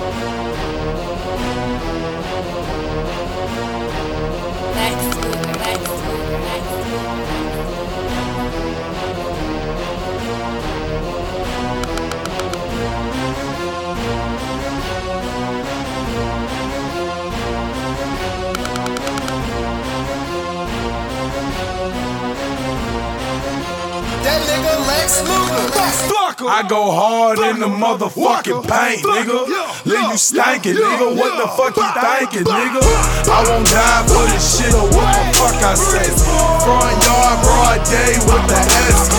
That nigga Lex Luger. I go hard in the motherfucking paint, nigga. Leave you stankin', nigga. What the fuck you thinking, nigga? I won't die for this shit or what the fuck I say. Front yard, broad day with the SK.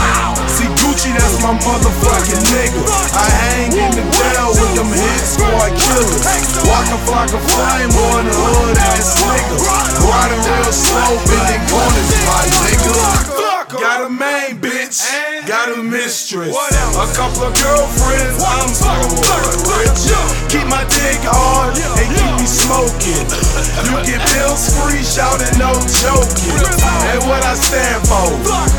See Gucci, that's my motherfucking nigga. I hang in the jail with them hit squad killers. Walkin' like a flame on the hood ass nigga. Riding real slow, bending corners, my nigga. Got a main bitch, got a mistress, a couple of girlfriends, I'm so rich. Keep my dick hard and keep me smoking. You get bills free, shouting no joking. And what I stand for,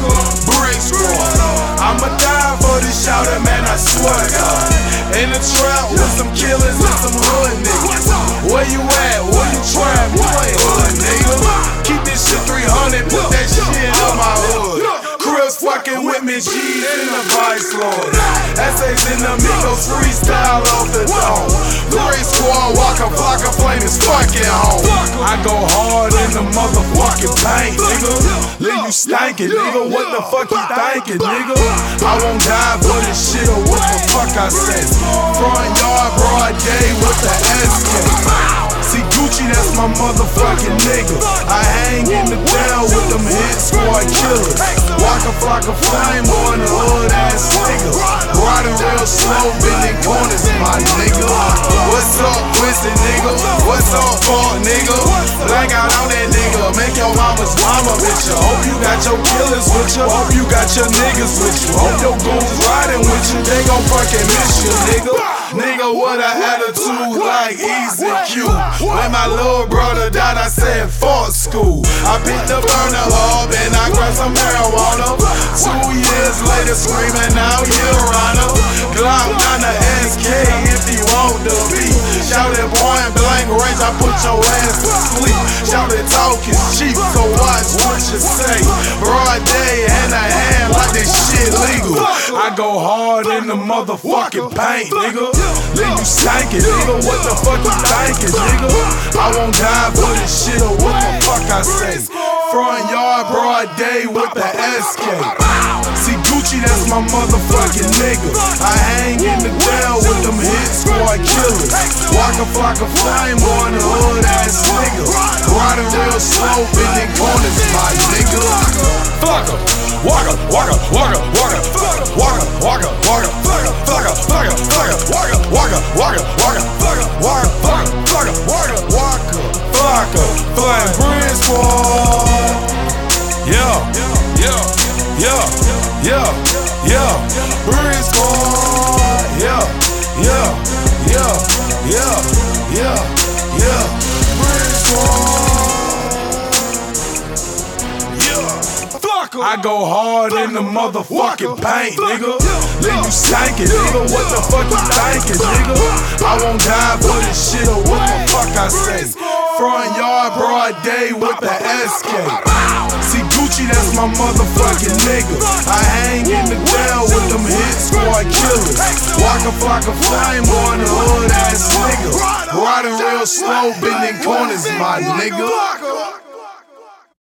Brick Squad. I'ma die for this shouting, man, I swear to God. In the trap with some killers and some hood niggas. Where you at? Where you trap? You ain't hood, nigga. Keep this shit 300, put that shit on my hood. Crips fucking with me, G's in the Vice Lord. Essays in the Migos, freestyle off the dome. Brick Squad, walk a flock of flame is fucking home. I go hard in the motherfucking paint, nigga. Leave you stankin', nigga. What the fuck you thinking, nigga? I won't die for this shit or what the fuck I say. Front yard, broad day with the SK. See Gucci, that's my motherfucking nigga. I hang in the jail with them hit squad killers. Walk a flock of flame on the hood ass nigga. Riding real slow, bending corners, my nigga. What's up, twisted nigga? What's up, fuck nigga? Black out on that nigga, make your mama's mama bitch ya. Hope you got your killers with you. Hope you got your niggas with you. Hope your goons riding with you. They gon' fucking miss you, nigga. Nigga, what a attitude like Easy Q. When my little brother died, I said, fuck school. I picked the burner up and I grabbed some marijuana. 2 years later, screaming out, Your Honor. Glock down the SK if you want to be. Shouted point blank range, I put your ass to sleep. Shouted talk is cheap, so watch what you say. Broad day and a hand like this shit legal. I go hard in the motherfucking paint, nigga. Leave you stankin', nigga. What the fuck you thinking, nigga? I won't die for this shit or what the fuck I say. Front yard, broad day with the SK. See Gucci, that's my motherfucking nigga. I hang in the jail with them hit squad killers. Walk a flock of flame on the hood ass nigga. Riding real slow, bending corners, my nigga. Fuck em. Walker, walker, walker, walker, walker, walker, walker, walker, walker, walker, walker, walker, walker, walker, walker, walker, walker, walker, walker, flying Brick Squad. Yeah, yeah, yeah, yeah, yeah, Brick Squad. Yeah, yeah, yeah, yeah, yeah, yeah, Brick Squad. I go hard in the motherfucking paint, nigga. Leave you stankin', nigga. What the fuck you thinking, nigga? I won't die for this shit or what the fuck I say. Front yard, broad day with the SK. See Gucci, that's my motherfucking nigga. I hang in the jail with them hit squad killers. Walk a flock of flame on the hood ass nigga. Riding real slow, bending corners, my nigga.